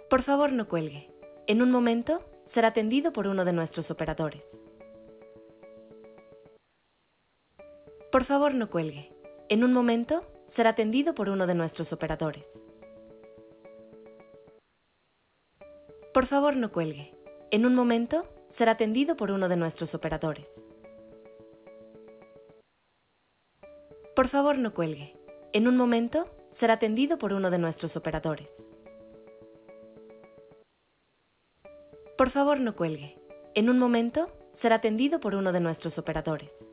Por favor, no cuelgue. En un momento será atendido por uno de nuestros operadores. Por favor, no cuelgue. En un momento será atendido por uno de nuestros operadores. Por favor, no cuelgue. En un momento será atendido por uno de nuestros operadores. Por favor, no cuelgue. En un momento será atendido por uno de nuestros operadores. Por favor, no cuelgue. En un momento será atendido por uno de nuestros operadores.